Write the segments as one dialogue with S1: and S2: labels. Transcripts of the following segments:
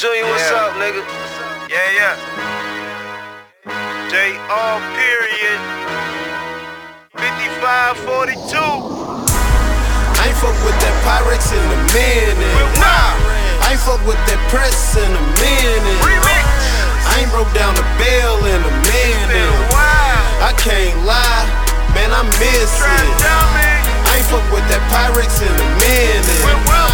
S1: Junior, what's up, nigga? Yeah. J.R. period. 5542.
S2: I ain't fuck with that Pyrex in a minute. I ain't fuck with that press in a minute.
S1: Remix.
S2: I ain't broke down the bell in a minute. I can't lie, man, I miss it. I ain't fuck with that Pyrex in a minute.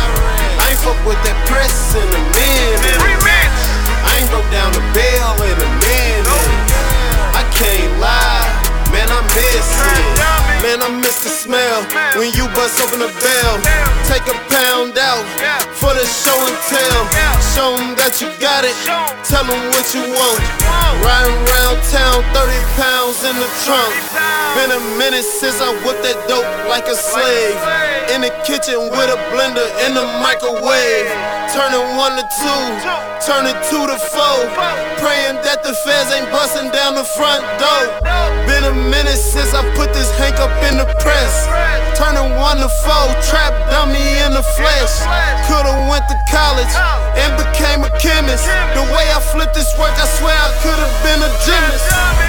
S2: I ain't fuck with that press in a minute.
S1: Remix.
S2: I ain't broke down the bell in a minute. I can't lie, man, I miss it. Man, I miss the smell when you bust open the bell. Take a pound out for the show and tell. Show them that you got it, tell them what you want. Riding around town, 30 pounds in the trunk. Been a minute since I whipped that dope like a slave. In the kitchen with a blender in the microwave. Turning 1 to 2, turning 2 to 4. Praying that the feds ain't busting down the front door. Been a minute since I put this Hank up in the press. Turning 1 to 4, trap dummy in the flesh. Could've went to college and became a chemist. The way I flipped this work, I swear I could've been a gymnast.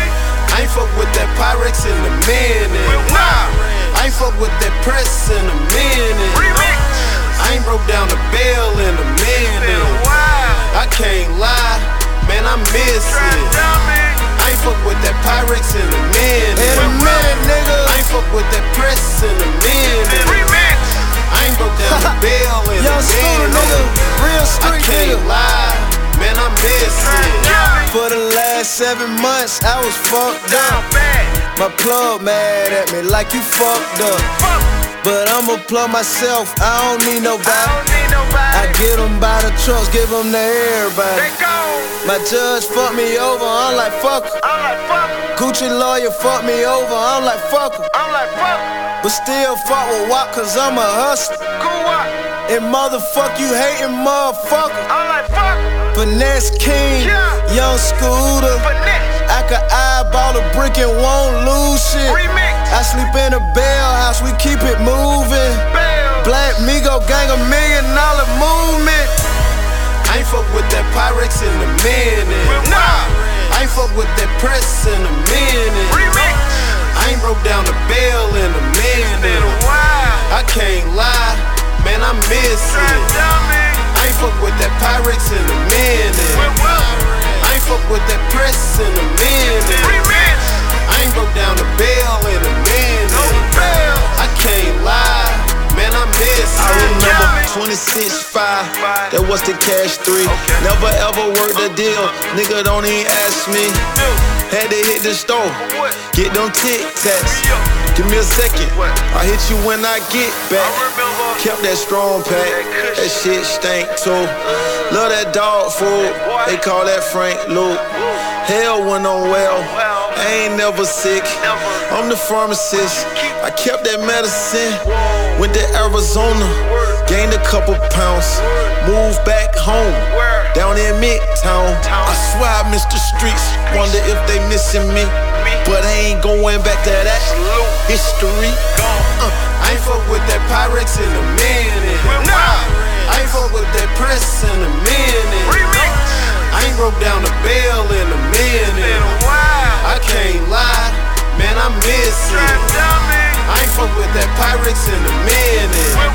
S2: I ain't fuck with that Pyrex in a minute. I ain't fuck with that press in a minute. I ain't broke down the bell in a minute. I can't lie, man, I miss it. I ain't fuck with that Pyrex in a minute.
S3: Nigga.
S2: I ain't fuck with that press in a minute. I ain't broke down the bell in a
S3: Young Scooter, nigga.
S2: minute.
S3: Real
S2: I
S3: street
S2: can't
S3: nigga.
S2: lie, man, I miss it.
S3: For the last 7 months, I was fucked up. My plug mad at me like you fucked up. But I'ma plug myself, I don't need nobody. I get them by the trucks, give them to everybody. My judge fucked me over, I'm like fuck her. Gucci lawyer fucked me over, I'm like fuck her. But still fuck with WAP cause I'm a hustler. And motherfuck you hating motherfucker. Finesse King, Young Scooter. I could eyeball a brick and won't lose shit. I sleep in a bell house, we keep it moving. Black Migo gang, $1 million movement.
S2: I ain't fuck with that Pyrex in a minute. I ain't fuck with that press in a minute. I ain't broke down the bell in a minute. I can't lie, man, I miss it. I ain't fuck with that Pyrex in a minute. I ain't fuck with that press in a minute. I ain't broke down the bell in a minute. I can't lie, man, I miss it.
S3: I remember 26.5, that was the cash 3. Never ever worked a deal, nigga don't even ask me. Had to hit the store, get them Tic Tacs. Give me a second, I hit you when I get back. Kept that strong pack, that shit stank too. Love that dog food, they call that Frank Luke. Hell went on well, I ain't never sick. I'm the pharmacist, I kept that medicine. Went to Arizona, gained a couple pounds. Moved back home, down in Midtown. I swear I miss the streets, wonder if they missing me. But I ain't going back to that history.
S2: I ain't fuck with that Pyrex in a minute. I ain't fuck with that press in a minute. I ain't broke down the bell in a minute. I can't lie, man, I miss it. I ain't fuck with that Pyrex in a minute.